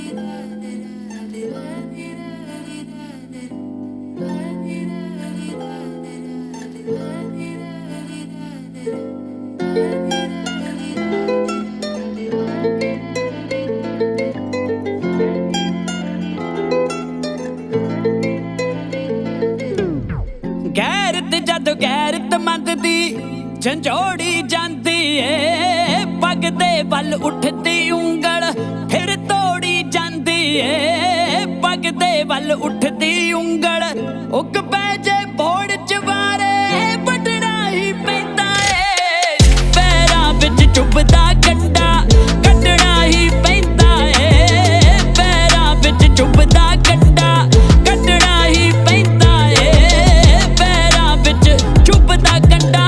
गैरत जद गैरत मंद दी झंझोड़ी जांदी ए पग दे वल उठदी उंगल फिर तोड़ी जांदी ए पग दे वल उठदी उंगल उग पै जे बोड़ चवारे बटना ही पैंदा ए पैरां विच चुभदा कंडा कटना ही पैंदा ए पैरां विच चुभदा कंडा कटना ही पैंदा ए पैरां विच चुभदा कंडा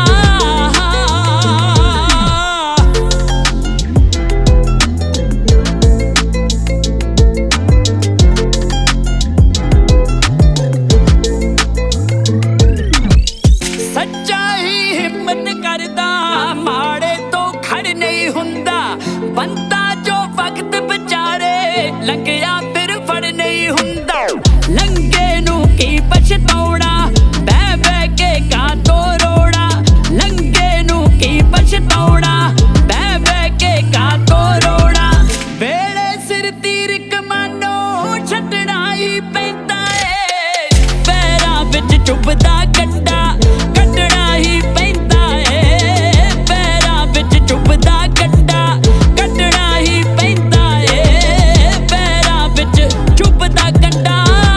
सच्चा ही हिम्मत करदा माड़े तो खड़ नहीं हुंदा बंदा जो वक्त विचारे लंघिया फिर फड़ नहीं हुंदा लंघे नू की पछताउणा बह बह के कातों रोड़ा लंघे नू की पछताउणा बह बह के कातों रोड़ा वेले सिर तीर कमानो छड्डना ही पैंदा ए पैरां विच चुभदा कंडा कटना ही पैंदा ए पैरां विच चुभदा कंडा कटना ही पैंदा ए पैरां विच चुभदा कंडा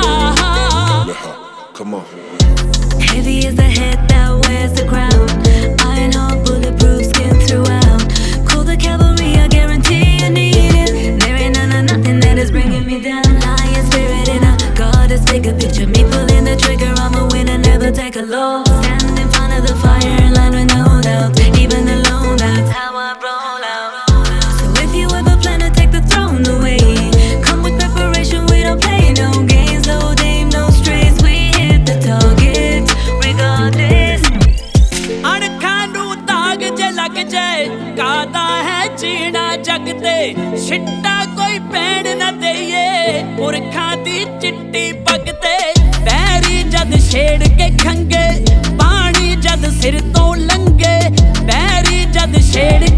Come on. Heavy is the head that wears the crown. Iron heart, bulletproof skin throughout. Call the cavalry, I guarantee you need it. There ain't nothing that is bringing me down. Lion spirit in a goddess, bigger picture. Me pulling the trigger, I'm a winner, never take a loss. Stand in front of the fire and line with no doubt. Even alone, that's how I roll out. So if you ever plan to take the throne away, come with preparation, we don't play no games. No game, no strays, we hit the target regardless. अणखां नू दाग जे लग जाए कादा है जीना जग ते छिट्टा कोई पैण न देइए पुरखां दी चिट्टी पग ते पैरी जद छेड़ के खंगे पानी जद सिर तो लंघे पैरी जद छेड़